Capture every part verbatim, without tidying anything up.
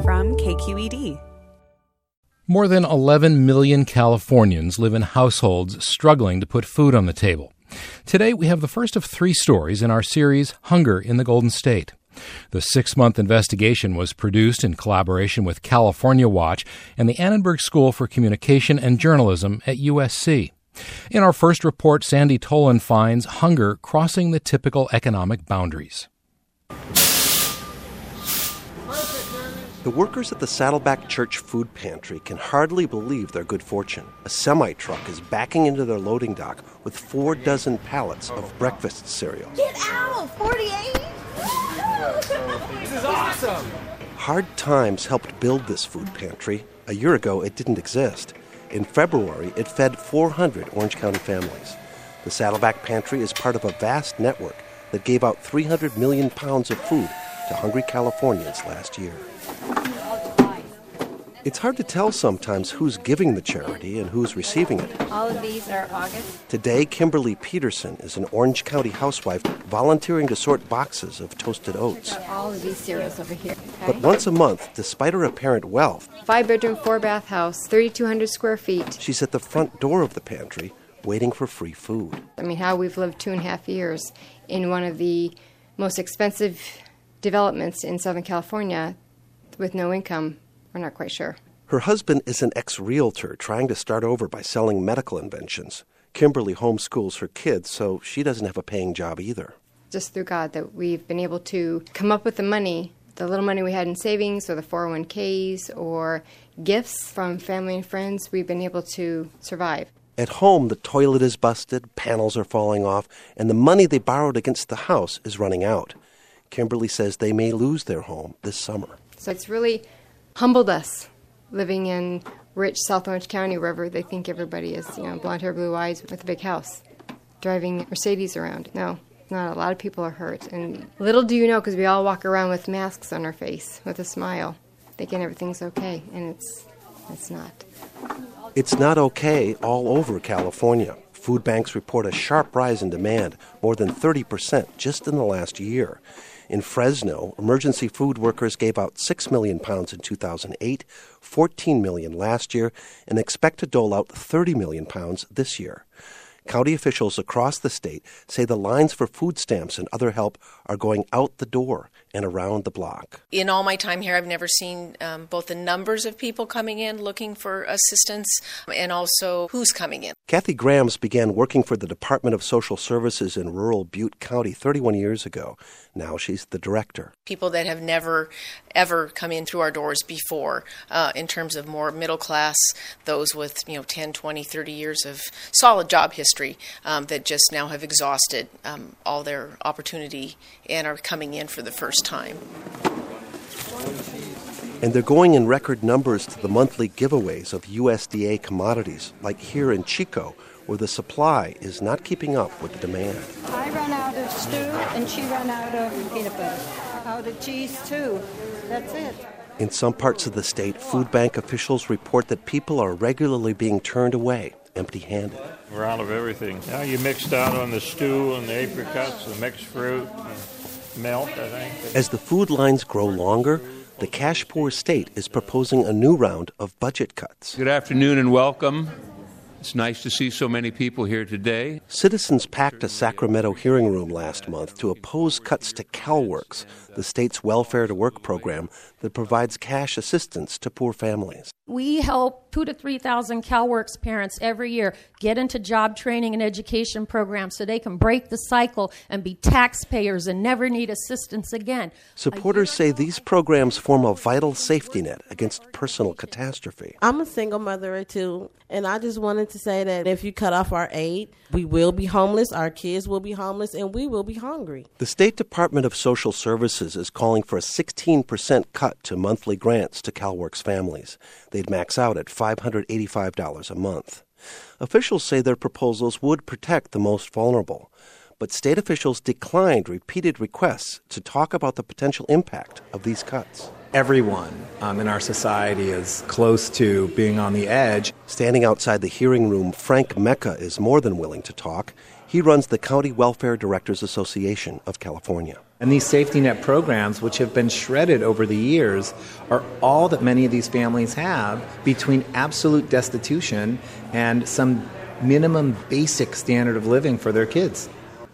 from K Q E D. More than eleven million Californians live in households struggling to put food on the table. Today, we have the first of three stories in our series, Hunger in the Golden State. The six-month investigation was produced in collaboration with California Watch and the Annenberg School for Communication and Journalism at U S C. In our first report, Sandy Tolan finds hunger crossing the typical economic boundaries. The workers at the Saddleback Church Food Pantry can hardly believe their good fortune. A semi-truck is backing into their loading dock with four dozen pallets of breakfast cereal. Get out! forty-eight? This is awesome! Hard times helped build this food pantry. A year ago, it didn't exist. In February, it fed four hundred Orange County families. The Saddleback Pantry is part of a vast network that gave out three hundred million pounds of food to hungry Californians last year. It's hard to tell sometimes who's giving the charity and who's receiving it. All of these are August. Today, Kimberly Peterson is an Orange County housewife volunteering to sort boxes of toasted oats. All of these cereals over here. Okay? But once a month, despite her apparent wealth, Five-bedroom, four-bath house, thirty-two hundred square feet. she's at the front door of the pantry waiting for free food. I mean, how we've lived two and a half years in one of the most expensive developments in Southern California with no income, we're not quite sure. Her husband is an ex-realtor trying to start over by selling medical inventions. Kimberly homeschools her kids, so she doesn't have a paying job either. Just through God that we've been able to come up with the money, the little money we had in savings or the four oh one k's or gifts from family and friends, we've been able to survive. At home, the toilet is busted, panels are falling off, and the money they borrowed against the house is running out. Kimberly says they may lose their home this summer. So it's really humbled us living in rich South Orange County, wherever they think everybody is, you know, blonde hair, blue eyes with a big house, driving Mercedes around. No, not a lot of people are hurt. And little do you know, because we all walk around with masks on our face, with a smile, thinking everything's okay, and it's it's not. It's not okay all over California. Food banks report a sharp rise in demand, more than thirty percent just in the last year. In Fresno, emergency food workers gave out six million pounds in two thousand eight, fourteen million last year, and expect to dole out thirty million pounds this year. County officials across the state say the lines for food stamps and other help are going out the door and around the block. In all my time here, I've never seen um, both the numbers of people coming in looking for assistance and also who's coming in. Kathy Grams began working for the Department of Social Services in rural Butte County thirty-one years ago. Now she's the director. People that have never, ever come in through our doors before, uh, in terms of more middle class, those with, you know, ten, twenty, thirty years of solid job history um, that just now have exhausted um, all their opportunity and are coming in for the first time. And they're going in record numbers to the monthly giveaways of U S D A commodities, like here in Chico, where the supply is not keeping up with the demand. I run out of stew, and she run out of peanut butter. Out of cheese, too. That's it. In some parts of the state, food bank officials report that people are regularly being turned away, empty-handed. We're out of everything. Now you mixed out on the stew and the apricots, the mixed fruit, and milk, I think. As the food lines grow longer, the cash-poor state is proposing a new round of budget cuts. Good afternoon and welcome. It's nice to see so many people here today. Citizens packed a Sacramento hearing room last month to oppose cuts to CalWORKS, the state's welfare-to-work program that provides cash assistance to poor families. We help two to three thousand CalWORKS parents every year get into job training and education programs so they can break the cycle and be taxpayers and never need assistance again. Supporters say these programs form a vital safety net against personal catastrophe. I'm a single mother of two, and I just wanted to say that if you cut off our aid, we will be homeless, our kids will be homeless, and we will be hungry. The State Department of Social Services is calling for a sixteen percent cut to monthly grants to CalWORKS families. They'd max out at five hundred eighty-five dollars a month. Officials say their proposals would protect the most vulnerable, but state officials declined repeated requests to talk about the potential impact of these cuts. Everyone um, in our society is close to being on the edge. Standing outside the hearing room, Frank Mecca is more than willing to talk. He runs the County Welfare Directors Association of California. And these safety net programs, which have been shredded over the years, are all that many of these families have between absolute destitution and some minimum basic standard of living for their kids.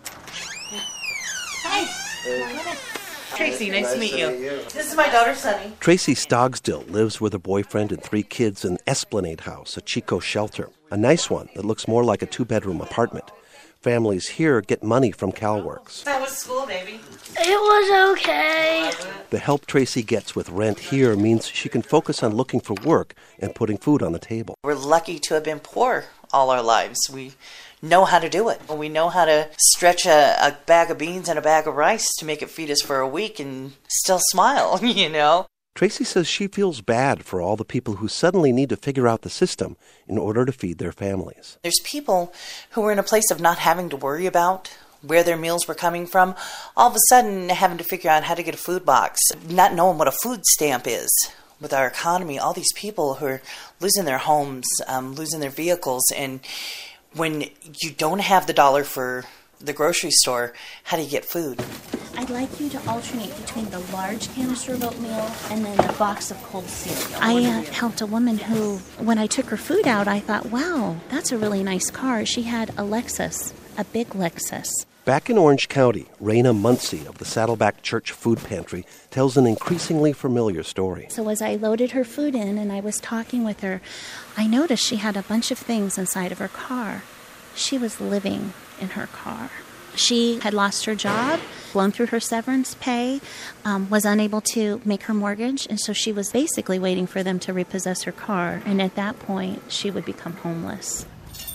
Tracy, nice to meet you. This is my daughter, Sunny. Tracy Stogsdill lives with her boyfriend and three kids in Esplanade House, a Chico shelter. A nice one that looks more like a two-bedroom apartment. Families here get money from CalWorks. How was school, baby? It was okay. The help Tracy gets with rent here means she can focus on looking for work and putting food on the table. We're lucky to have been poor all our lives. We know how to do it. We know how to stretch a, a bag of beans and a bag of rice to make it feed us for a week and still smile, you know. Tracy says she feels bad for all the people who suddenly need to figure out the system in order to feed their families. There's people who were in a place of not having to worry about where their meals were coming from, all of a sudden having to figure out how to get a food box, not knowing what a food stamp is. With our economy, all these people who are losing their homes, um, losing their vehicles, and when you don't have the dollar for the grocery store, how do you get food? I'd like you to alternate between the large canister of oatmeal and then the box of cold cereal. I uh, helped a woman who, when I took her food out, I thought, wow, that's a really nice car. She had a Lexus, a big Lexus. Back in Orange County, Raina Muncie of the Saddleback Church Food Pantry tells an increasingly familiar story. So as I loaded her food in and I was talking with her, I noticed she had a bunch of things inside of her car. She was living in her car. She had lost her job, blown through her severance pay, um, was unable to make her mortgage, and so she was basically waiting for them to repossess her car, and at that point, she would become homeless.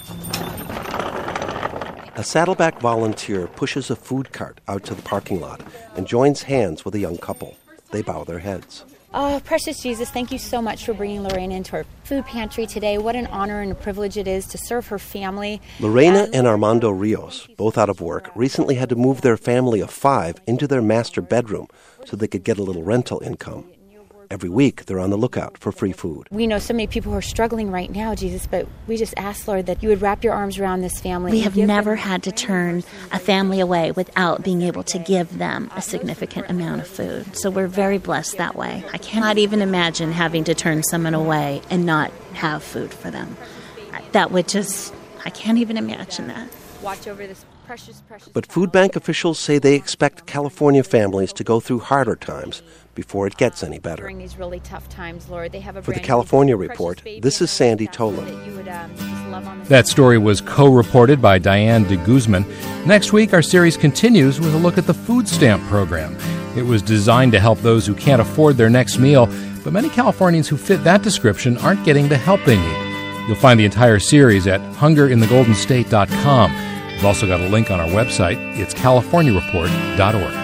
A Saddleback volunteer pushes a food cart out to the parking lot and joins hands with a young couple. They bow their heads. Oh, precious Jesus, thank you so much for bringing Lorena into our food pantry today. What an honor and a privilege it is to serve her family. Lorena and Armando Rios, both out of work, recently had to move their family of five into their master bedroom so they could get a little rental income. Every week, they're on the lookout for free food. We know so many people who are struggling right now, Jesus, but we just ask, Lord, that you would wrap your arms around this family. We have never had to turn a family away without being able to give them a significant amount of food. So we're very blessed that way. I cannot even imagine having to turn someone away and not have food for them. That would just, I can't even imagine that. Watch over this precious, precious... But food bank officials say they expect California families to go through harder times before it gets any better. During these really tough times, Lord, they have a For the California Report, this is Sandy Tolan. That story was co-reported by Diane de Guzman. Next week, our series continues with a look at the food stamp program. It was designed to help those who can't afford their next meal, but many Californians who fit that description aren't getting the help they need. You'll find the entire series at hunger in the golden state dot com. We've also got a link on our website. It's california report dot org.